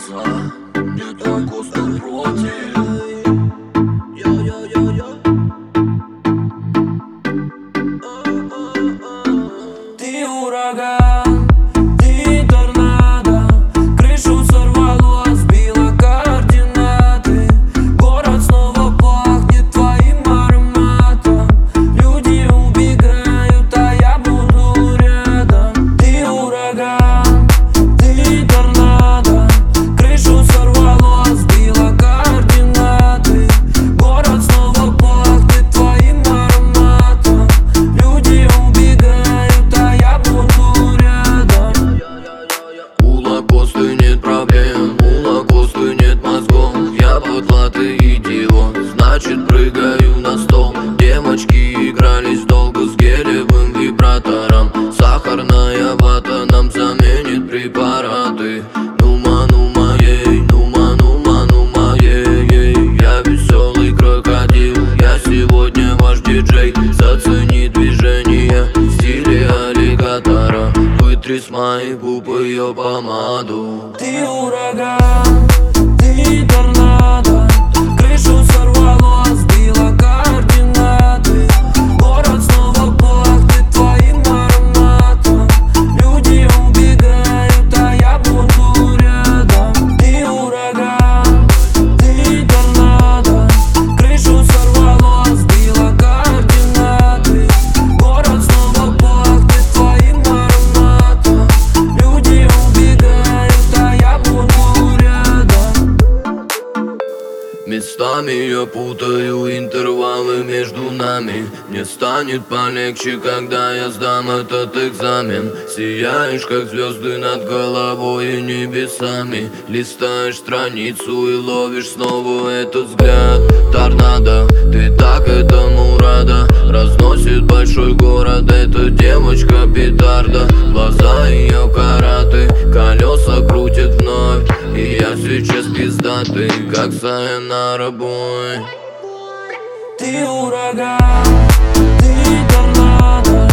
сердца, не так устал против. Ты ураган, ты торнадо, крышу сорвало, сбила координаты. Город снова пахнет твоим ароматом. Люди убегают, а я буду рядом. Ты ураган, ты торнадо, крышу сорвало, сбила координаты. Город снова пахнет твоим ароматом. Люди убегают, а я буду рядом. У лакосты нет проблем, у лакосты нет мозгов. Я потлатый идиот, значит прыгаю на стол. Девочки игрались долго с гелевым вибратором. Сахарная вата нам заменит препараты. Нума, нума, ей, нума, нума, нума, ей. Я веселый крокодил, я сегодня ваш диджей. Зацени движение в стиле аллигатора. Вытри с моих губ ее помаду. Ты ураган, ты торнадо, крышу сорвало, сбила координаты. Город снова пахнет твоим ароматом. Люди убегают, а я буду рядом. Ты ураган, ты торнадо, крышу сорвало, сбила координаты. Город снова пахнет твоим ароматом. Люди убегают, а я буду рядом. Местами я путаю интервалы между нами. Мне станет полегче, когда я сдам этот экзамен. Сияешь, как звезды над головой и небесами. Листаешь страницу и ловишь снова этот взгляд. Торнадо, ты так этому рада. Разносит большой город, эта девочка петарда. Глаза ее караты, колеса крутят вновь. И я сейчас пиздатый, как сайонара бой. Ты ураган, ты торнадо,